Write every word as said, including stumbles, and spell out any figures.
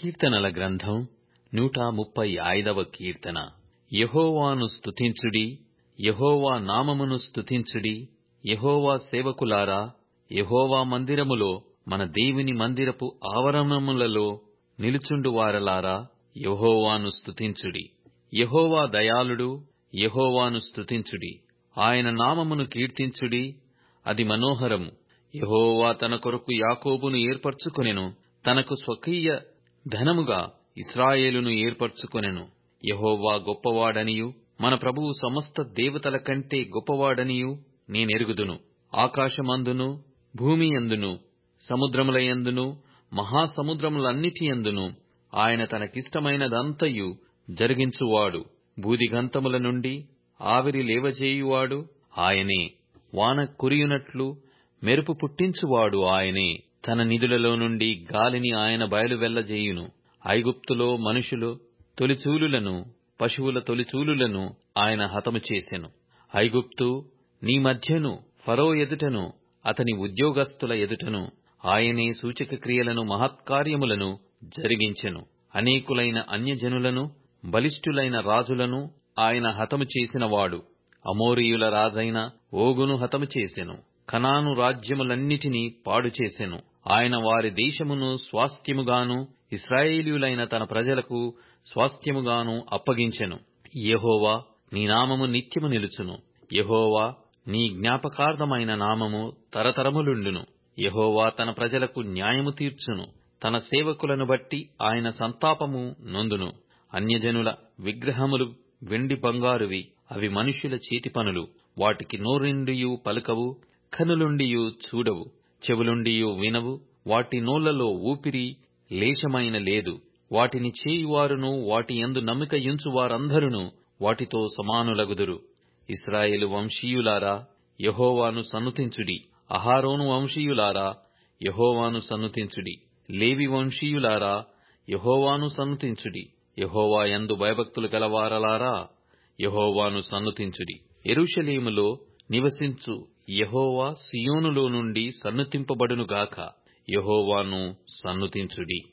కీర్తనల గ్రంథం నూట ముప్పై ఐదవ కీర్తన. యెహోవాను స్తుతించుడి, యెహోవా నామమును స్తుతించుడి. యెహోవా సేవకులారా, యెహోవా మందిరములో, మన దేవుని మందిరపు ఆవరణములలో నిలుచుండు వారలారా, యెహోవాను స్తుతించుడి. యెహోవా దయాళుడు, యెహోవాను స్తుతించుడి. ఆయన నామమును కీర్తించుడి, అది మనోహరము. యెహోవా తన కొరకు యాకోబును ఏర్పరచుకొనెను, తనకు స్వకీయ ధనముగా ఇశ్రాయేలును ఏర్పరచుకొనెను. యెహోవా గొప్పవాడనియు, మన ప్రభువు సమస్త దేవతల కంటే గొప్పవాడనియు నేనెరుగుదును. ఆకాశమందును, భూమి యందును, సముద్రముల యందును, మహాసముద్రములన్నిటి యందును ఆయన తనకిష్టమైనదంతయు జరిగించువాడు. భూదిగంతముల నుండి ఆవిరి లేవజేయువాడు ఆయనే. వాన కురియునట్లు మెరుపు పుట్టించువాడు ఆయనే. తన నిధులలో నుండి గాలిని ఆయన బయలువెళ్లజేయును. ఐగుప్తులో మనుషులు తొలిచూలులను, పశువుల తొలిచూలులను ఆయన హతము చేసెను. ఐగుప్తు నీ మధ్యను, ఫరో ఎదుటను, అతని ఉద్యోగస్తుల ఎదుటను ఆయనే సూచక క్రియలను, మహత్కార్యములను జరిగించెను. అనేకులైన అన్యజనులను, బలిష్ఠులైన రాజులను ఆయన హతము చేసినవాడు. అమోరీయుల రాజైన ఓగును హతము చేసెను. కనాను రాజ్యములన్నిటినీ పాడు చేసెను. ఆయన వారి దేశమును స్వాస్థ్యముగాను, ఇశ్రాయేలీయులైన తన ప్రజలకు స్వాస్థ్యముగాను అప్పగించెను. యెహోవా, నీ నామము నిత్యము నిలుచును. యెహోవా, నీ జ్ఞాపకార్థమైన నామము తరతరములుండును. యెహోవా తన ప్రజలకు న్యాయము తీర్చును. తన సేవకులను బట్టి ఆయన సంతాపము నొందును. అన్యజనుల విగ్రహములు వెండి బంగారువి, అవి మనుష్యుల చేతి పనులు. వాటికి నోరుండియు పలుకవు, కనులుండియు చూడవు, చెవులుండియు వినవు. వాటి నోళ్లలో ఊపిరి లేశమైన లేదు. వాటిని చేయువారును, వాటి యందు నమ్మిక యుంచువారందరును వాటితో సమానులగుదురు. ఇశ్రాయేలు వంశీయులారా, యెహోవాను సన్నుతించుడి. అహరోను వంశీయులారా, యెహోవాను సన్నుతించుడి. లేవి వంశీయులారా, యెహోవాను సన్నుతించుడి. యెహోవా యందు భయభక్తులు గలవారలారా, యెహోవాను సన్నుతించుడి. యెరూషలేములో నివసించు యెహోవా సియోనులో నుండి సన్నుతింపబడునుగాక. యెహోవాను సన్నుతించుడి.